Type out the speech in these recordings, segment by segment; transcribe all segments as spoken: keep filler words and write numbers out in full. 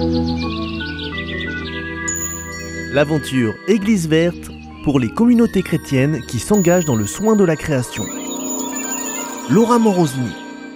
L'aventure Église verte pour les communautés chrétiennes qui s'engagent dans le soin de la création. Laura Morosini.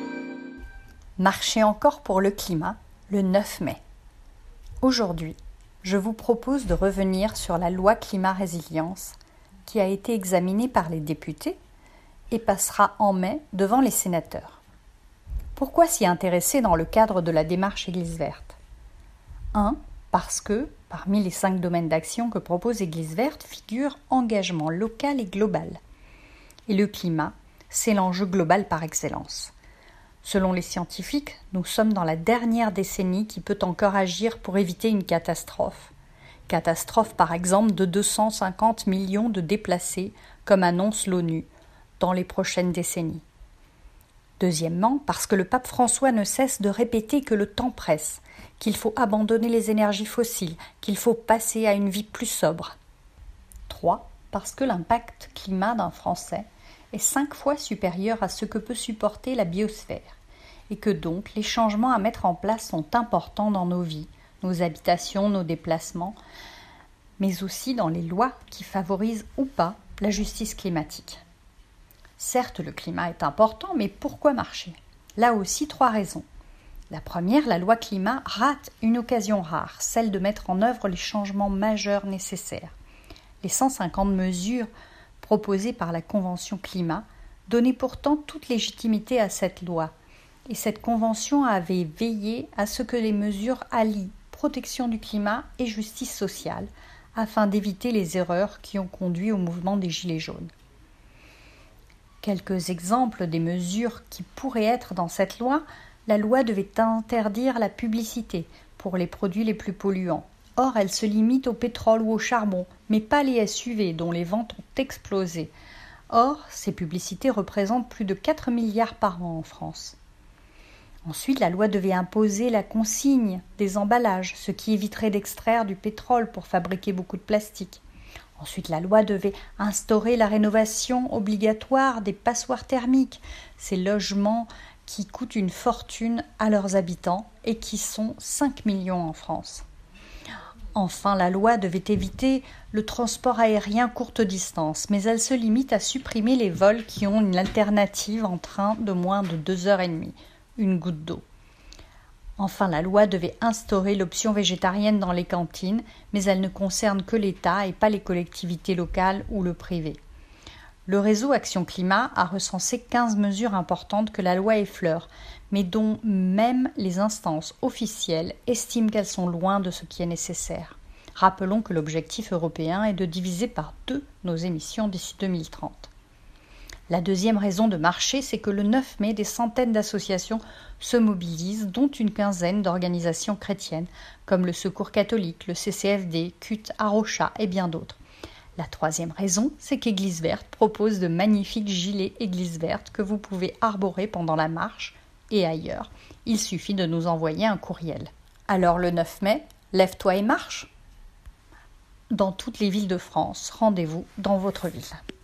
Marcher encore pour le climat, le neuf mai. Aujourd'hui, je vous propose de revenir sur la loi climat-résilience qui a été examinée par les députés et passera en mai devant les sénateurs. Pourquoi s'y intéresser dans le cadre de la démarche Église verte ? un. Parce que, parmi les cinq domaines d'action que propose Église verte, figure engagement local et global. Et le climat, c'est l'enjeu global par excellence. Selon les scientifiques, nous sommes dans la dernière décennie qui peut encore agir pour éviter une catastrophe. Catastrophe par exemple de deux cent cinquante millions de déplacés, comme annonce l'ONU, dans les prochaines décennies. Deuxièmement, parce que le pape François ne cesse de répéter que le temps presse, qu'il faut abandonner les énergies fossiles, qu'il faut passer à une vie plus sobre. Trois, parce que l'impact climat d'un Français est cinq fois supérieur à ce que peut supporter la biosphère, et que donc les changements à mettre en place sont importants dans nos vies, nos habitations, nos déplacements, mais aussi dans les lois qui favorisent ou pas la justice climatique. Certes, le climat est important, mais pourquoi marcher ? Là aussi, trois raisons. La première, la loi climat rate une occasion rare, celle de mettre en œuvre les changements majeurs nécessaires. Les cent cinquante mesures proposées par la Convention climat donnaient pourtant toute légitimité à cette loi. Et cette convention avait veillé à ce que les mesures allient protection du climat et justice sociale, afin d'éviter les erreurs qui ont conduit au mouvement des Gilets jaunes. Quelques exemples des mesures qui pourraient être dans cette loi. La loi devait interdire la publicité pour les produits les plus polluants. Or, elle se limite au pétrole ou au charbon, mais pas les S U V dont les ventes ont explosé. Or, ces publicités représentent plus de quatre milliards par an en France. Ensuite, la loi devait imposer la consigne des emballages, ce qui éviterait d'extraire du pétrole pour fabriquer beaucoup de plastique. Ensuite, la loi devait instaurer la rénovation obligatoire des passoires thermiques, ces logements qui coûtent une fortune à leurs habitants et qui sont cinq millions en France. Enfin, la loi devait éviter le transport aérien courte distance, mais elle se limite à supprimer les vols qui ont une alternative en train de moins de deux heures et demie, une goutte d'eau. Enfin, la loi devait instaurer l'option végétarienne dans les cantines, mais elle ne concerne que l'État et pas les collectivités locales ou le privé. Le réseau Action Climat a recensé quinze mesures importantes que la loi effleure, mais dont même les instances officielles estiment qu'elles sont loin de ce qui est nécessaire. Rappelons que l'objectif européen est de diviser par deux nos émissions d'ici deux mille trente. La deuxième raison de marcher, c'est que le neuf mai, des centaines d'associations se mobilisent, dont une quinzaine d'organisations chrétiennes, comme le Secours catholique, le C C F D, C U T, Arocha et bien d'autres. La troisième raison, c'est qu'Église verte propose de magnifiques gilets Église verte que vous pouvez arborer pendant la marche et ailleurs. Il suffit de nous envoyer un courriel. Alors le neuf mai, lève-toi et marche. Dans toutes les villes de France, rendez-vous dans votre ville.